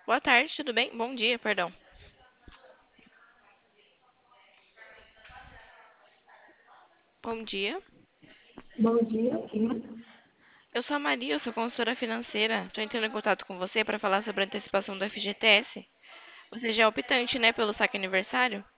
Boa tarde, tudo bem? Bom dia, perdão. Bom dia. Bom dia, sim. Eu sou a Maria, eu sou consultora financeira. Estou entrando em contato com você para falar sobre a antecipação do FGTS. Você já é optante, né, pelo saque aniversário?